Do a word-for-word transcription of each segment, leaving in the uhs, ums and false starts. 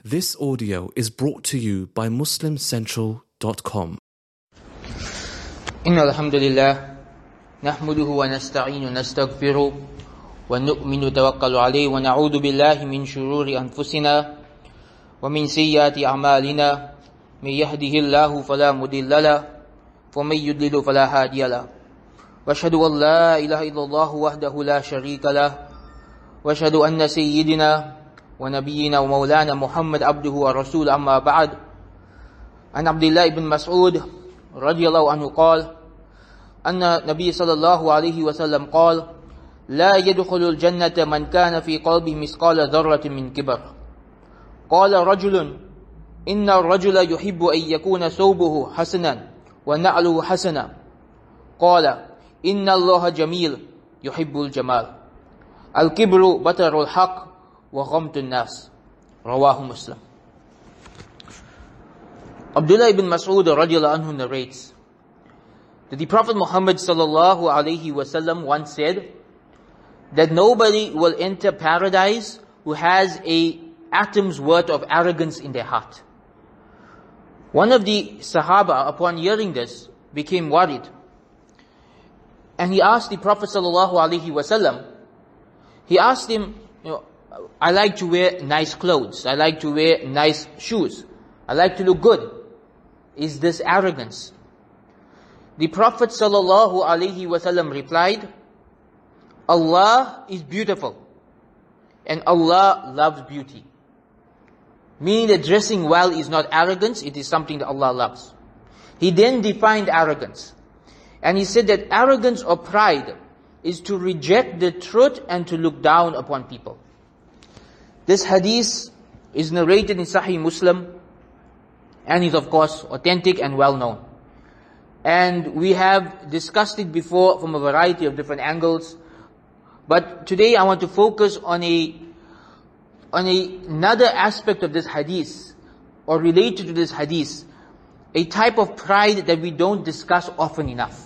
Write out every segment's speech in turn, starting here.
This audio is brought to you by muslim central dot com. إن الحمد لله نحمده ونستعين ونستغفره ونؤمن وتوكل عليه ونعوذ بالله من شرور أنفسنا ومن سيئات أعمالنا من يهده الله فلا مضل له ومن يضلل فلا هادي له وأشهد أن لا إله إلا الله وحده لا شريك له وأشهد أن سيدنا ونبينا ومولانا محمد عبده ورسوله أما بعد عن عبد الله بن مسعود رضي الله عنه قال أن النبي صلى الله عليه وسلم قال لا يدخل الجنة من كان في قلبه مثقال ذرة من كبر. قال رجل إن الرجل يحب أن يكون ثوبه حسنا ونعله حسنا. قال إن الله جميل يحب الجمال. الكبر بطر الحق وغمط الناس. رواه Muslim. Abdullah ibn Mas'ud radiallahu anhu narrates that the Prophet Muhammad sallallahu alayhi wasallam once said that nobody will enter paradise who has a atom's worth of arrogance in their heart. One of the Sahaba, upon hearing this, became worried. And he asked the Prophet sallallahu alayhi wasallam, he asked him, you know, I like to wear nice clothes, I like to wear nice shoes, I like to look good. Is this arrogance? The Prophet sallallahu alaihi wasallam replied, Allah is beautiful and Allah loves beauty. Meaning that dressing well is not arrogance, it is something that Allah loves. He then defined arrogance. And he said that arrogance or pride is to reject the truth and to look down upon people. This hadith is narrated in Sahih Muslim and is of course authentic and well known. And we have discussed it before from a variety of different angles. But today I want to focus on a on a, another aspect of this hadith, or related to this hadith, a type of pride that we don't discuss often enough.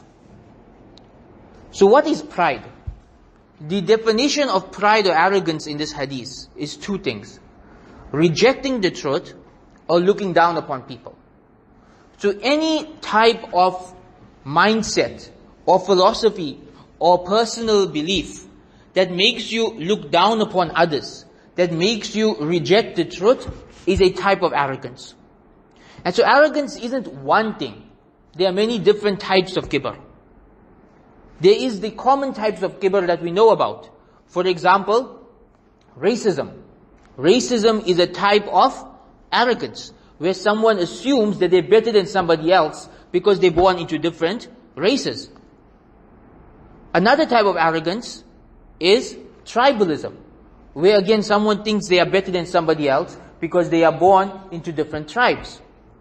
So what is pride? The definition of pride or arrogance in this hadith is two things: rejecting the truth or looking down upon people. So any type of mindset or philosophy or personal belief that makes you look down upon others, that makes you reject the truth, is a type of arrogance. And so arrogance isn't one thing. There are many different types of kibr. There is the common types of kibr that we know about. For example, racism. Racism is a type of arrogance, where someone assumes that they're better than somebody else because they're born into different races. Another type of arrogance is tribalism, where again someone thinks they are better than somebody else because they are born into different tribes.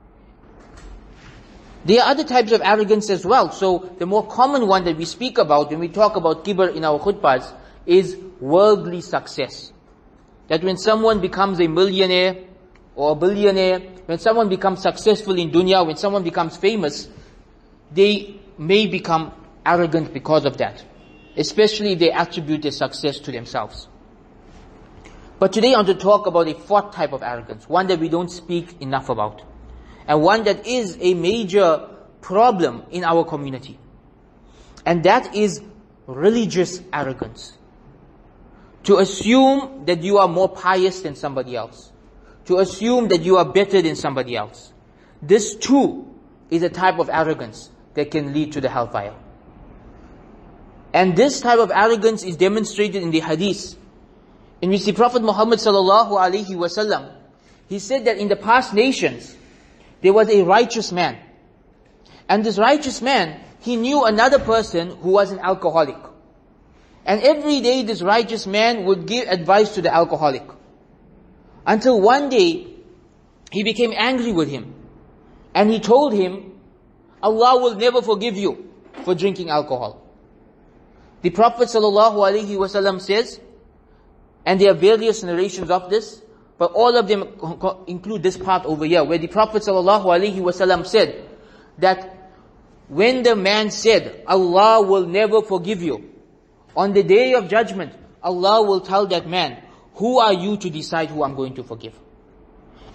There are other types of arrogance as well. So the more common one that we speak about when we talk about kibr in our khutbahs is worldly success. That when someone becomes a millionaire or a billionaire, when someone becomes successful in dunya, when someone becomes famous, they may become arrogant because of that. Especially if they attribute their success to themselves. But today I want to talk about a fourth type of arrogance, one that we don't speak enough about. And one that is a major problem in our community. And that is religious arrogance. To assume that you are more pious than somebody else. To assume that you are better than somebody else. This too is a type of arrogance that can lead to the hellfire. And this type of arrogance is demonstrated in the hadith, in which the Prophet Muhammad sallallahu alaihi wasallam, he said that in the past nations, there was a righteous man. And this righteous man, he knew another person who was an alcoholic. And every day this righteous man would give advice to the alcoholic. Until one day, he became angry with him. And he told him, Allah will never forgive you for drinking alcohol. The Prophet ﷺ says, and there are various narrations of this, but all of them include this part over here, where the Prophet ﷺ said that when the man said, Allah will never forgive you, on the day of judgment, Allah will tell that man, who are you to decide who I'm going to forgive?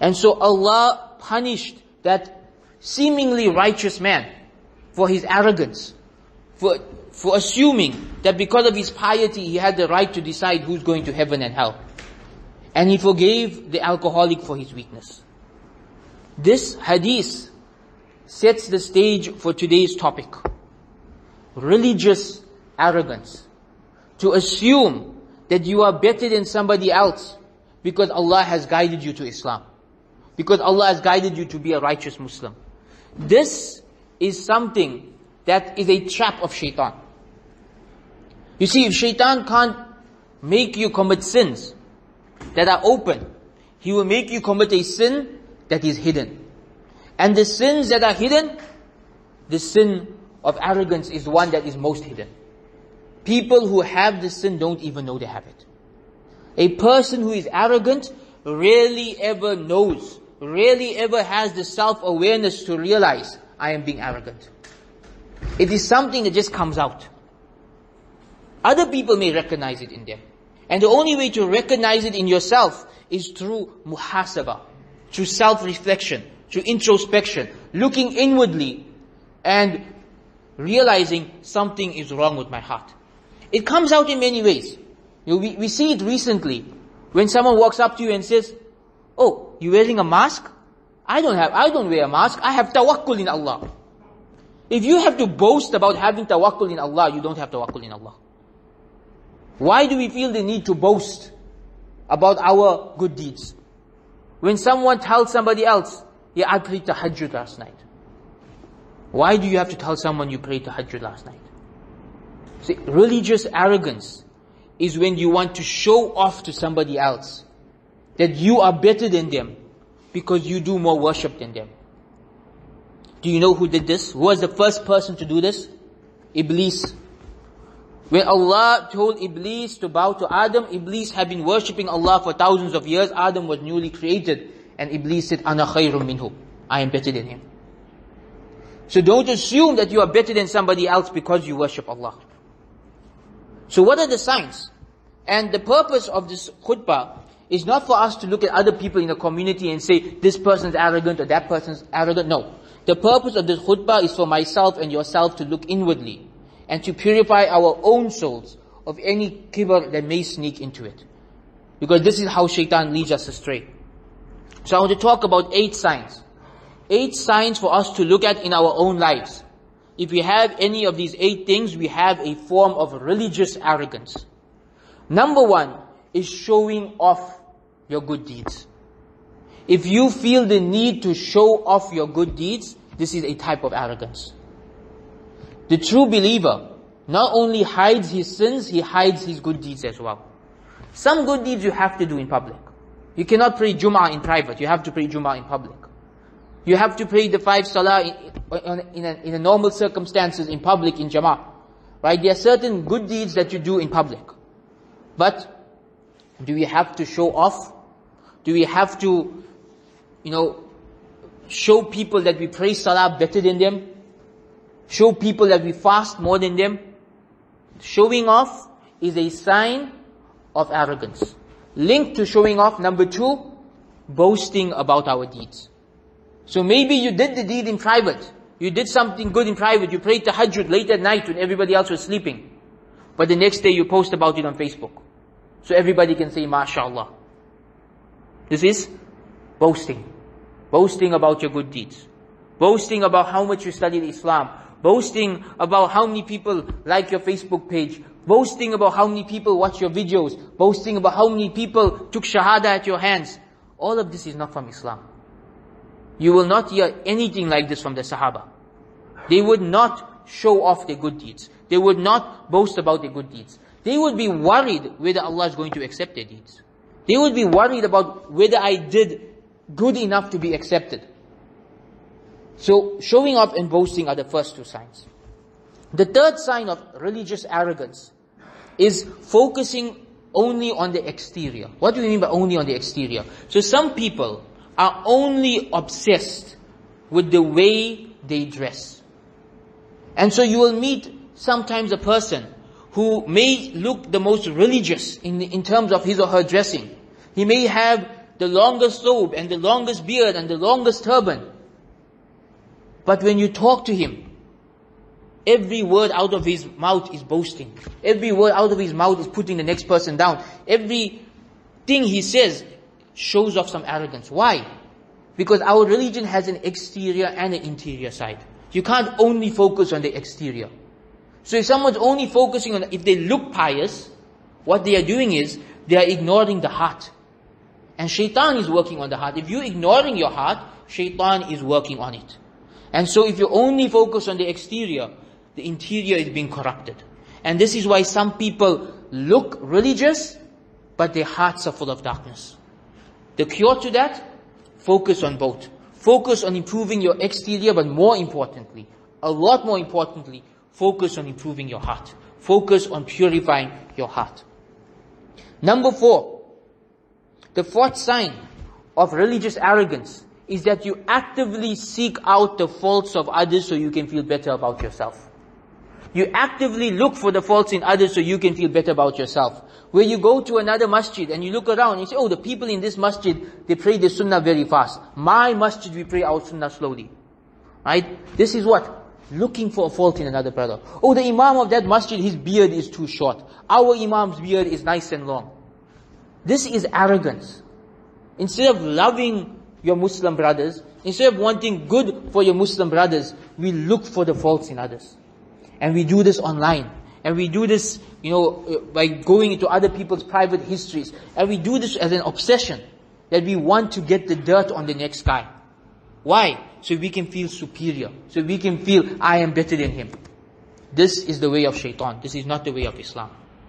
And so Allah punished that seemingly righteous man for his arrogance, for, for assuming that because of his piety he had the right to decide who's going to heaven and hell. And he forgave the alcoholic for his weakness. This hadith sets the stage for today's topic. Religious arrogance. To assume that you are better than somebody else because Allah has guided you to Islam. Because Allah has guided you to be a righteous Muslim. This is something that is a trap of shaitan. You see, if shaitan can't make you commit sins that are open, he will make you commit a sin that is hidden. And the sins that are hidden, the sin of arrogance is one that is most hidden. People who have this sin don't even know they have it. A person who is arrogant rarely ever knows, rarely ever has the self-awareness to realize, I am being arrogant. It is something that just comes out. Other people may recognize it in them. And the only way to recognize it in yourself is through muhasabah, through self-reflection, through introspection, looking inwardly and realizing something is wrong with my heart. It comes out in many ways. You know, we, we see it recently when someone walks up to you and says, oh, you wearing a mask? I don't have, I don't wear a mask. I have tawakkul in Allah. If you have to boast about having tawakkul in Allah, you don't have tawakkul in Allah. Why do we feel the need to boast about our good deeds? When someone tells somebody else, yeah, I prayed tahajjud last night. Why do you have to tell someone you prayed tahajjud last night? See, religious arrogance is when you want to show off to somebody else that you are better than them because you do more worship than them. Do you know who did this? Who was the first person to do this? Iblis. When Allah told Iblis to bow to Adam, Iblis had been worshipping Allah for thousands of years. Adam was newly created. And Iblis said, Ana khayrun minhu. I am better than him. So don't assume that you are better than somebody else because you worship Allah. So what are the signs? And the purpose of this khutbah is not for us to look at other people in the community and say, this person's arrogant or that person's arrogant. No. The purpose of this khutbah is for myself and yourself to look inwardly and to purify our own souls of any kibr that may sneak into it. Because this is how shaitan leads us astray. So I want to talk about eight signs. Eight signs for us to look at in our own lives. If we have any of these eight things, we have a form of religious arrogance. Number one is showing off your good deeds. If you feel the need to show off your good deeds, this is a type of arrogance. The true believer not only hides his sins, he hides his good deeds as well. Some good deeds you have to do in public. You cannot pray Jum'ah in private. You have to pray Jum'ah in public. You have to pray the five salah in, in, a, in a normal circumstances in public, in Jama'ah. Right? There are certain good deeds that you do in public. But do we have to show off? Do we have to, you know, show people that we pray salah better than them? Show people that we fast more than them? Showing off is a sign of arrogance. Linked to showing off, number two, boasting about our deeds. So maybe you did the deed in private. You did something good in private. You prayed tahajjud late at night when everybody else was sleeping. But the next day you post about it on Facebook. So everybody can say, MashaAllah. This is boasting. Boasting about your good deeds. Boasting about how much you studied Islam. Boasting about how many people like your Facebook page. Boasting about how many people watch your videos. Boasting about how many people took shahada at your hands. All of this is not from Islam. You will not hear anything like this from the Sahaba. They would not show off their good deeds. They would not boast about their good deeds. They would be worried whether Allah is going to accept their deeds. They would be worried about whether I did good enough to be accepted. So, showing off and boasting are the first two signs. The third sign of religious arrogance is focusing only on the exterior. What do we mean by only on the exterior? So some people are only obsessed with the way they dress. And so you will meet sometimes a person who may look the most religious in, in terms of his or her dressing. He may have the longest robe and the longest beard and the longest turban. But when you talk to him, every word out of his mouth is boasting. Every word out of his mouth is putting the next person down. Every thing he says shows off some arrogance. Why? Because our religion has an exterior and an interior side. You can't only focus on the exterior. So if someone's only focusing on, if they look pious, what they are doing is, they are ignoring the heart. And shaitan is working on the heart. If you're ignoring your heart, shaitan is working on it. And so if you only focus on the exterior, the interior is being corrupted. And this is why some people look religious, but their hearts are full of darkness. The cure to that, focus on both. Focus on improving your exterior, but more importantly, a lot more importantly, focus on improving your heart. Focus on purifying your heart. Number four, the fourth sign of religious arrogance is that you actively seek out the faults of others so you can feel better about yourself. You actively look for the faults in others so you can feel better about yourself. Where you go to another masjid and you look around and you say, oh, the people in this masjid, they pray the sunnah very fast. My masjid, we pray our sunnah slowly. Right? This is what? Looking for a fault in another brother. Oh, the imam of that masjid, his beard is too short. Our imam's beard is nice and long. This is arrogance. Instead of loving your Muslim brothers, instead of wanting good for your Muslim brothers, we look for the faults in others. And we do this online. And we do this, you know, by going into other people's private histories. And we do this as an obsession, that we want to get the dirt on the next guy. Why? So we can feel superior. So we can feel, I am better than him. This is the way of shaitan. This is not the way of Islam.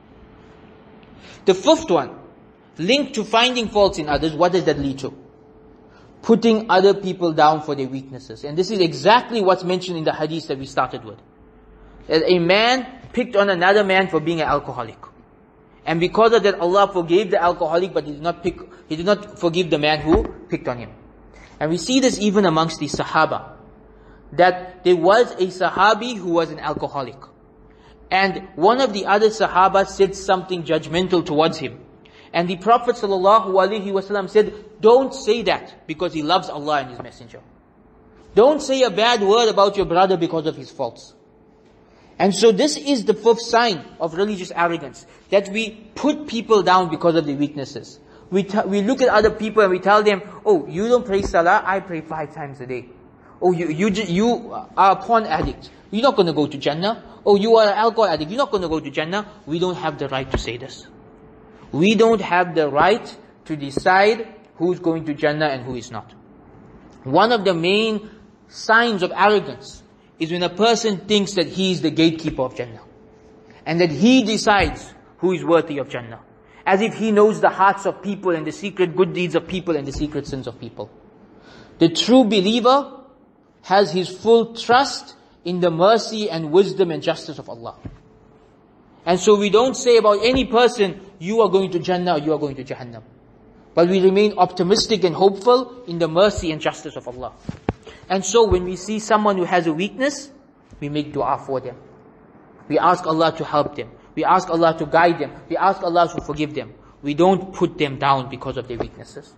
The fifth one, linked to finding faults in others, what does that lead to? Putting other people down for their weaknesses. And this is exactly what's mentioned in the hadith that we started with. That a man picked on another man for being an alcoholic. And because of that, Allah forgave the alcoholic, but He did not pick, He did not forgive the man who picked on him. And we see this even amongst the Sahaba. That there was a Sahabi who was an alcoholic. And one of the other Sahaba said something judgmental towards him. And the Prophet ﷺ said, don't say that because he loves Allah and His Messenger. Don't say a bad word about your brother because of his faults. And so this is the fifth sign of religious arrogance, that we put people down because of their weaknesses. We t- we look at other people and we tell them, oh, you don't pray salah, I pray five times a day. Oh, you you you are a porn addict, you're not going to go to Jannah. Oh, you are an alcohol addict, you're not going to go to Jannah. We don't have the right to say this. We don't have the right to decide who's going to Jannah and who is not. One of the main signs of arrogance is when a person thinks that he is the gatekeeper of Jannah. And that he decides who is worthy of Jannah. As if he knows the hearts of people and the secret good deeds of people and the secret sins of people. The true believer has his full trust in the mercy and wisdom and justice of Allah. And so we don't say about any person, you are going to Jannah or you are going to Jahannam. But we remain optimistic and hopeful in the mercy and justice of Allah. And so when we see someone who has a weakness, we make dua for them. We ask Allah to help them. We ask Allah to guide them. We ask Allah to forgive them. We don't put them down because of their weaknesses.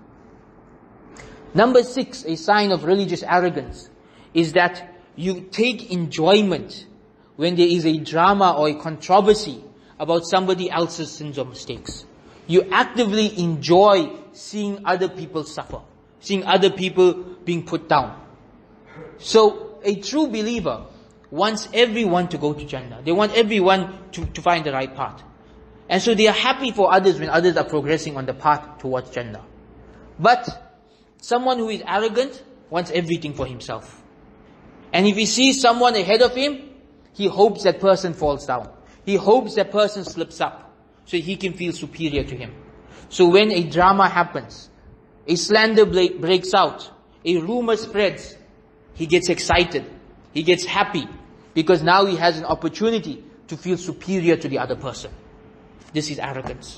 Number six, a sign of religious arrogance, is that you take enjoyment when there is a drama or a controversy about somebody else's sins or mistakes. You actively enjoy seeing other people suffer, seeing other people being put down. So, a true believer wants everyone to go to Jannah. They want everyone to, to find the right path. And so they are happy for others when others are progressing on the path towards Jannah. But, someone who is arrogant wants everything for himself. And if he sees someone ahead of him, he hopes that person falls down. He hopes that person slips up, so he can feel superior to him. So when a drama happens, a slander breaks out, a rumor spreads, he gets excited, he gets happy, because now he has an opportunity to feel superior to the other person. This is arrogance.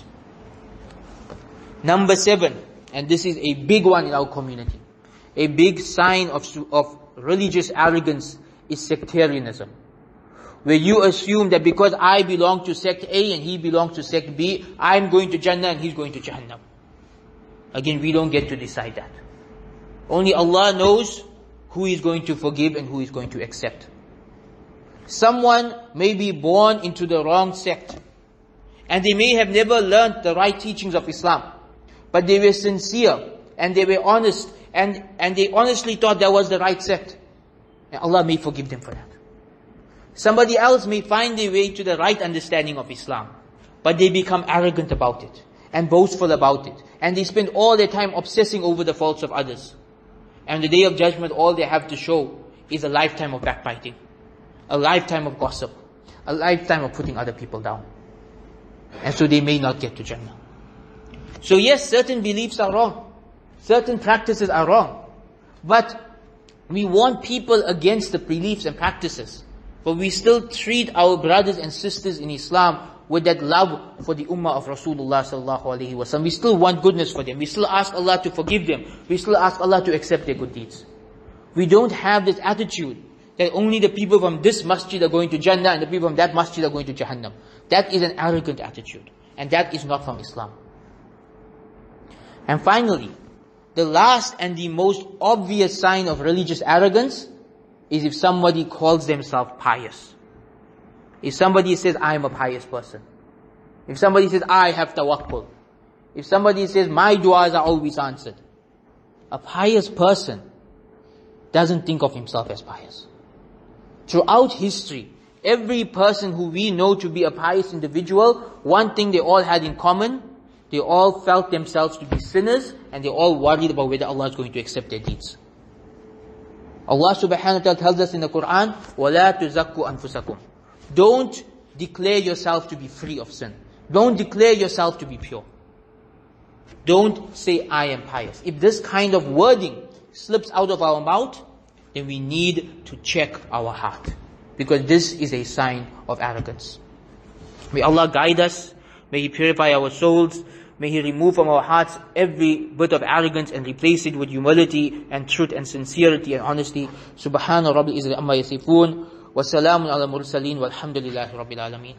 Number seven, and this is a big one in our community, a big sign of, of religious arrogance is sectarianism. Where you assume that because I belong to sect A and he belongs to sect B, I'm going to Jannah and he's going to Jahannam. Again, we don't get to decide that. Only Allah knows who is going to forgive and who is going to accept. Someone may be born into the wrong sect, and they may have never learned the right teachings of Islam, but they were sincere, and they were honest, and, and they honestly thought that was the right sect. And Allah may forgive them for that. Somebody else may find their way to the right understanding of Islam, but they become arrogant about it, and boastful about it, and they spend all their time obsessing over the faults of others. And the Day of Judgment, all they have to show is a lifetime of backbiting, a lifetime of gossip, a lifetime of putting other people down. And so they may not get to Jannah. So yes, certain beliefs are wrong. Certain practices are wrong. But we want people against the beliefs and practices. But we still treat our brothers and sisters in Islam with that love for the ummah of Rasulullah sallallahu alaihi wasallam. We still want goodness for them. We still ask Allah to forgive them. We still ask Allah to accept their good deeds. We don't have this attitude that only the people from this masjid are going to Jannah and the people from that masjid are going to Jahannam. That is an arrogant attitude. And that is not from Islam. And finally, the last and the most obvious sign of religious arrogance is if somebody calls themselves pious. If somebody says, I am a pious person. If somebody says, I have tawakkul. If somebody says, my du'as are always answered. A pious person doesn't think of himself as pious. Throughout history, every person who we know to be a pious individual, one thing they all had in common, they all felt themselves to be sinners, and they all worried about whether Allah is going to accept their deeds. Allah subhanahu wa ta'ala tells us in the Quran, وَلَا تُزَكُّوا أَنفُسَكُمْ. Don't declare yourself to be free of sin. Don't declare yourself to be pure. Don't say, I am pious. If this kind of wording slips out of our mouth, then we need to check our heart. Because this is a sign of arrogance. May Allah guide us. May He purify our souls. May He remove from our hearts every bit of arrogance and replace it with humility and truth and sincerity and honesty. Subhana Rabbil Izzati Amma Yasifun. Wa salamun ala mursaleen walhamdulillahi Rabbil Alameen.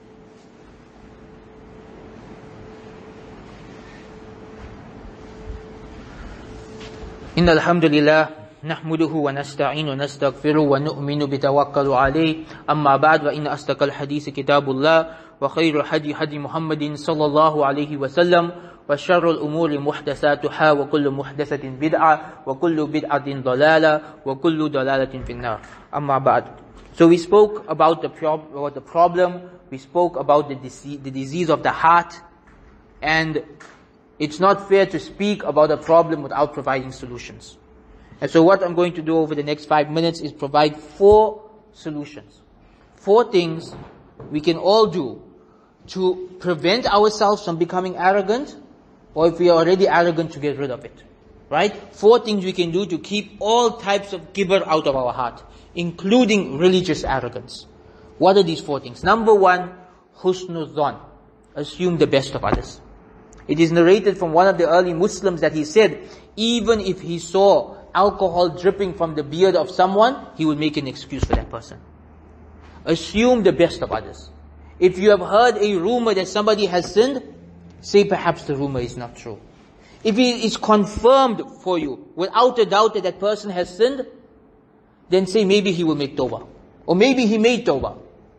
Inna alhamdulillah. نحمده ونستعين ونستغفره ونؤمن بتوكل عليه أما بعد وإن أصدق الحديث كتاب الله وخير الهدي هدي محمد صلى الله عليه وسلم وشر الأمور محدثاتها وكل محدثة بدعة وكل بدعة ضلالة وكل ضلالة في النار أما بعد. So we spoke about the, prob- about the problem, we spoke about the, dise- the disease of the heart, and it's not fair to speak about a problem without providing solutions. And so what I'm going to do over the next five minutes is provide four solutions. Four things we can all do to prevent ourselves from becoming arrogant, or if we are already arrogant, to get rid of it. Right? Four things we can do to keep all types of kibr out of our heart, including religious arrogance. What are these four things? Number one, husnul dhan. Assume the best of others. It is narrated from one of the early Muslims that he said, even if he saw alcohol dripping from the beard of someone, he would make an excuse for that person. Assume the best of others. If you have heard a rumor that somebody has sinned, say perhaps the rumor is not true. If it is confirmed for you, without a doubt that that person has sinned, then say maybe he will make tawbah. Or maybe he made tawbah.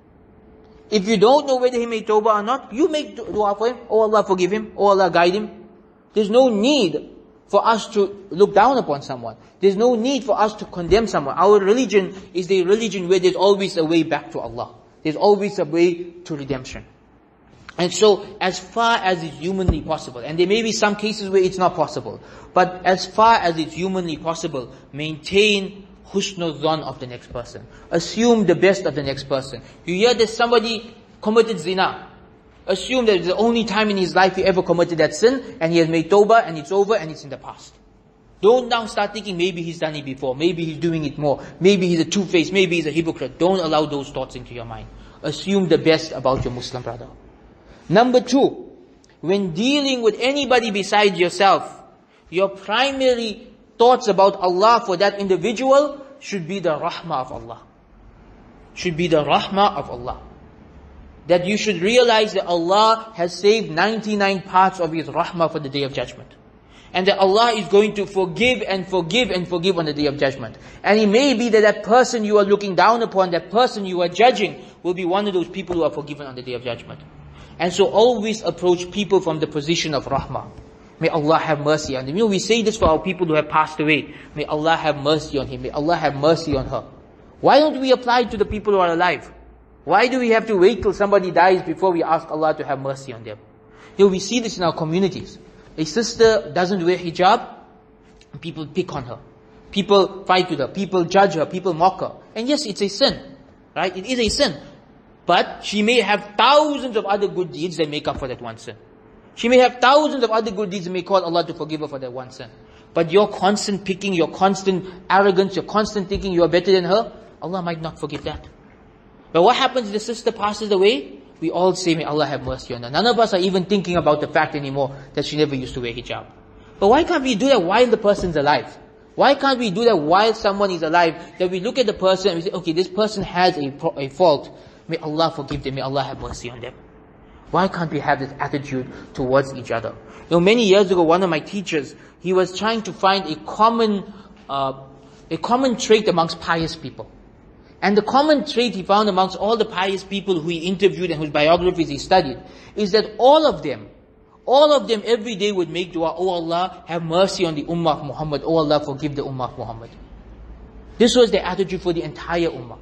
If you don't know whether he made tawbah or not, you make dua for him. Oh Allah forgive him. Oh Allah guide him. There's no need for us to look down upon someone. There's no need for us to condemn someone. Our religion is the religion where there's always a way back to Allah. There's always a way to redemption. And so, as far as it's humanly possible, and there may be some cases where it's not possible, but as far as it's humanly possible, maintain husnul dhan of the next person. Assume the best of the next person. You hear that somebody committed zina. Assume that it's the only time in his life he ever committed that sin, and he has made tawbah, and it's over, and it's in the past. Don't now start thinking maybe he's done it before, maybe he's doing it more, maybe he's a two-faced, maybe he's a hypocrite. Don't allow those thoughts into your mind. Assume the best about your Muslim brother. Number two, when dealing with anybody besides yourself, your primary thoughts about Allah for that individual should be the rahmah of Allah. Should be the rahmah of Allah. That you should realize that Allah has saved ninety-nine parts of His rahmah for the Day of Judgment. And that Allah is going to forgive and forgive and forgive on the Day of Judgment. And it may be that that person you are looking down upon, that person you are judging, will be one of those people who are forgiven on the Day of Judgment. And so always approach people from the position of rahmah. May Allah have mercy on them. You know, we say this for our people who have passed away. May Allah have mercy on him. May Allah have mercy on her. Why don't we apply it to the people who are alive? Why do we have to wait till somebody dies before we ask Allah to have mercy on them? You know, we see this in our communities. A sister doesn't wear hijab, and people pick on her. People fight with her. People judge her. People mock her. And yes, it's a sin. Right? It is a sin. But she may have thousands of other good deeds that make up for that one sin. She may have thousands of other good deeds and may call Allah to forgive her for that one sin. But your constant picking, your constant arrogance, your constant thinking you are better than her, Allah might not forgive that. But what happens if the sister passes away? We all say, may Allah have mercy on her. None of us are even thinking about the fact anymore that she never used to wear hijab. But why can't we do that while the person's alive? Why can't we do that while someone is alive? That we look at the person and we say, okay, this person has a, a fault. May Allah forgive them. May Allah have mercy on them. Why can't we have this attitude towards each other? You know, many years ago, one of my teachers, he was trying to find a common, uh, a common trait amongst pious people. And the common trait he found amongst all the pious people who he interviewed and whose biographies he studied, is that all of them, all of them every day would make dua, oh Allah, have mercy on the ummah of Muhammad. Oh Allah, forgive the ummah of Muhammad. This was their attitude for the entire ummah.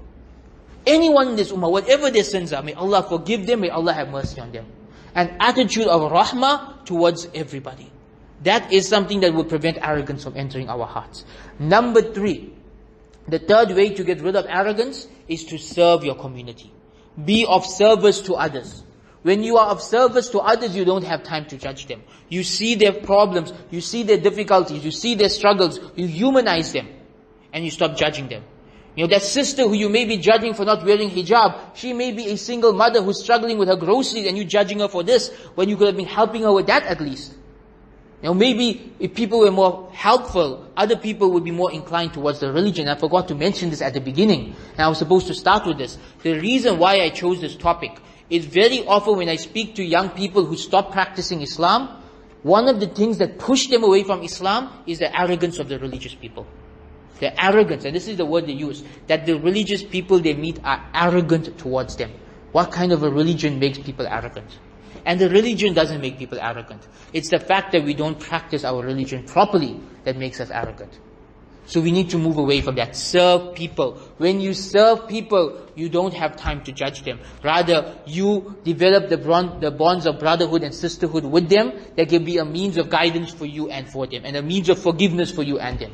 Anyone in this ummah, whatever their sins are, may Allah forgive them, may Allah have mercy on them. An attitude of rahmah towards everybody. That is something that will prevent arrogance from entering our hearts. Number three, the third way to get rid of arrogance is to serve your community. Be of service to others. When you are of service to others, you don't have time to judge them. You see their problems, you see their difficulties, you see their struggles, you humanize them, and you stop judging them. You know, that sister who you may be judging for not wearing hijab, she may be a single mother who's struggling with her groceries and you judging her for this, when you could have been helping her with that at least. You know, maybe if people were more helpful, other people would be more inclined towards the religion. I forgot to mention this at the beginning, and I was supposed to start with this. The reason why I chose this topic is very often when I speak to young people who stop practicing Islam, one of the things that push them away from Islam is the arrogance of the religious people. The arrogance, and this is the word they use, that the religious people they meet are arrogant towards them. What kind of a religion makes people arrogant? And the religion doesn't make people arrogant. It's the fact that we don't practice our religion properly that makes us arrogant. So we need to move away from that. Serve people. When you serve people, you don't have time to judge them. Rather, you develop the bond, the bonds of brotherhood and sisterhood with them that can be a means of guidance for you and for them, and a means of forgiveness for you and them.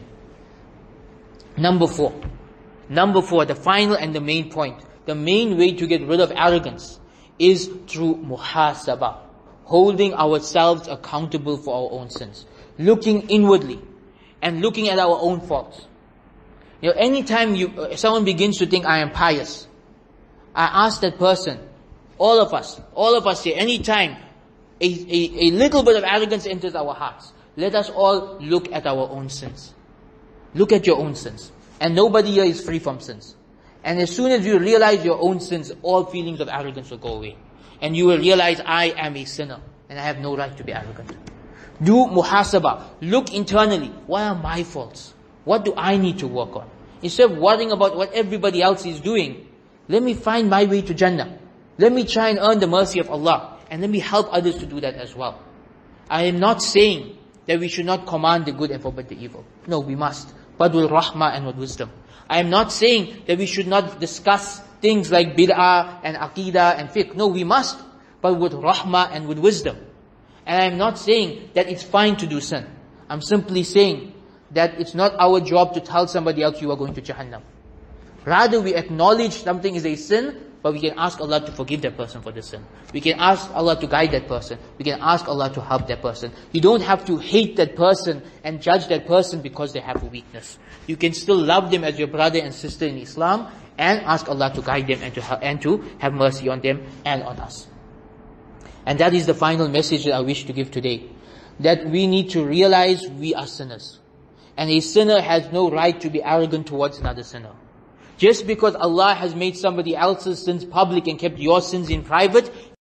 Number four. Number four, the final and the main point. The main way to get rid of arrogance is through muhasabah. Holding ourselves accountable for our own sins. Looking inwardly and looking at our own faults. You know, anytime you, uh, someone begins to think, I am pious, I ask that person, all of us, all of us here, anytime a, a, a little bit of arrogance enters our hearts, let us all look at our own sins. Look at your own sins. And nobody here is free from sins. And as soon as you realize your own sins, all feelings of arrogance will go away. And you will realize, I am a sinner, and I have no right to be arrogant. Do muhasabah. Look internally. What are my faults? What do I need to work on? Instead of worrying about what everybody else is doing, let me find my way to Jannah. Let me try and earn the mercy of Allah. And let me help others to do that as well. I am not saying that we should not command the good and forbid the evil. No, we must. But with rahmah and with wisdom. I am not saying that we should not discuss things like bid'ah and aqidah and fiqh. No, we must. But with rahmah and with wisdom. And I am not saying that it's fine to do sin. I'm simply saying that it's not our job to tell somebody else you are going to Jahannam. Rather, we acknowledge something is a sin, but we can ask Allah to forgive that person for the sin. We can ask Allah to guide that person. We can ask Allah to help that person. You don't have to hate that person and judge that person because they have a weakness. You can still love them as your brother and sister in Islam and ask Allah to guide them and to, help, and to have mercy on them and on us. And that is the final message that I wish to give today. That we need to realize we are sinners. And a sinner has no right to be arrogant towards another sinner. Just because Allah has made somebody else's sins public and kept your sins in private,